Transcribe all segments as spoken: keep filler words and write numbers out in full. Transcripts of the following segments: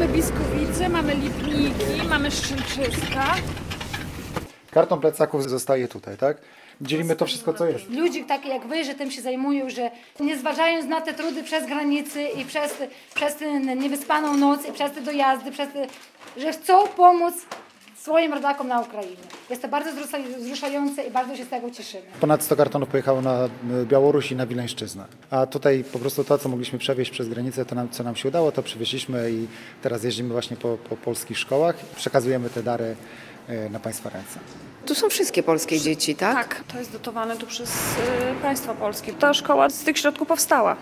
Mamy Biskowice, mamy Lipniki, mamy Szczęczyska. Karton plecaków zostaje tutaj, tak? Dzielimy to wszystko, co jest. Ludzi takie jak wy, że tym się zajmują, że nie zważając na te trudy przez granicy i przez, przez tę niewyspaną noc i przez te dojazdy, przez te, że chcą pomóc swoim rodakom na Ukrainie. Jest to bardzo wzruszające i bardzo się z tego cieszymy. Ponad sto kartonów pojechało na Białoruś i na Wileńszczyznę. A tutaj po prostu to, co mogliśmy przewieźć przez granicę, to nam, co nam się udało, to przywieźliśmy i teraz jeździmy właśnie po, po polskich szkołach. Przekazujemy te dary na Państwa ręce. Tu są wszystkie polskie dzieci, tak? Tak, to jest dotowane tu przez y, państwo polskie. Ta szkoła z tych środków powstała.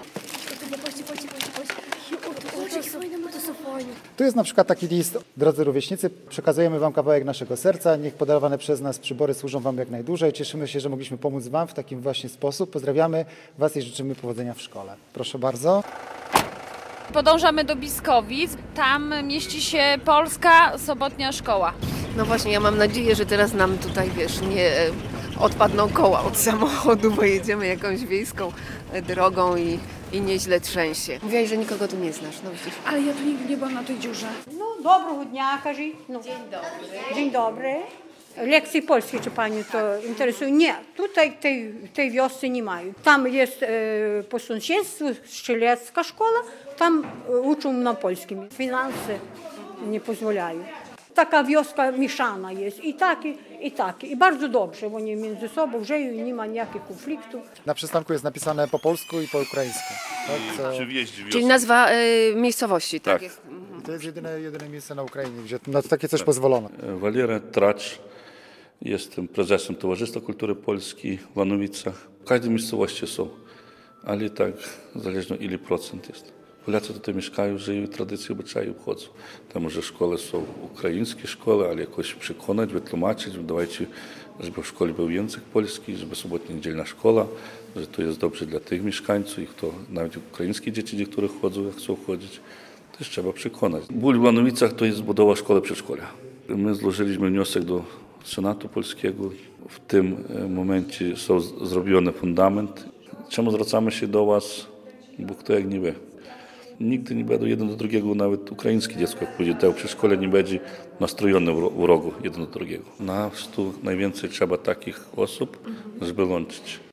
Tu jest na przykład taki list. Drodzy rówieśnicy, przekazujemy Wam kawałek naszego serca. Niech podarowane przez nas przybory służą Wam jak najdłużej. Cieszymy się, że mogliśmy pomóc Wam w takim właśnie sposób. Pozdrawiamy Was i życzymy powodzenia w szkole. Proszę bardzo. Podążamy do Biskowic. Tam mieści się Polska Sobotnia Szkoła. No właśnie, ja mam nadzieję, że teraz nam tutaj, wiesz, nie e, odpadną koła od samochodu, bo jedziemy jakąś wiejską e, drogą i, i nieźle trzęsie. Mówiłaś, że nikogo tu nie znasz, no widzisz. Ale ja tu nigdy nie byłam na tej dziurze. No, доброго дня, кажіть. Ну, Dzień dobry. Dzień dobry. Lekcji polskiej, czy pani to interesuje? Nie, tutaj tej, tej wiosce nie mają. Tam jest e, po sąsiedztwu strzelecka szkoła, tam e, uczą na polskim. Finanse nie pozwalają. Taka wioska mieszana jest i takie, i takie. I bardzo dobrze, bo oni między sobą żyją i nie ma jakich konfliktów. Na przystanku jest napisane po polsku i po ukraińsku. Tak? Co... Czy wieść wiosny. Czyli nazwa e, miejscowości, tak? Tak. Jest. I to jest jedyne, jedyne miejsce na Ukrainie, gdzie na takie coś pozwolono. Waleria Tracz, jestem prezesem Towarzystwa Kultury Polskiej w Wanowicach. W każdej miejscowości są, ale tak zależnie ile procent jest. Polacy tutaj mieszkają, żyją, tradycje, obyczaje obchodzą. Tam może szkoły są ukraińskie szkoły, ale jakoś przekonać, wytłumaczyć, dawajcie, żeby w szkole był język polski, żeby sobotnia, niedzielna szkoła, że to jest dobrze dla tych mieszkańców i kto, nawet ukraińskie dzieci, niektóre chodzą, jak chcą chodzić, też trzeba przekonać. Ból w Wanowicach to jest budowa szkoły przedszkola. My złożyliśmy wniosek do Senatu Polskiego. W tym momencie są zrobiony fundament. Czemu zwracamy się do Was? Bo kto jak nie wie. Nigdy nie będą jeden do drugiego, nawet ukraińskie dziecko, jak pójdzie do przedszkola, nie będzie nastrojone w rogu jeden do drugiego. Na stu najwięcej trzeba takich osób, żeby łączyć.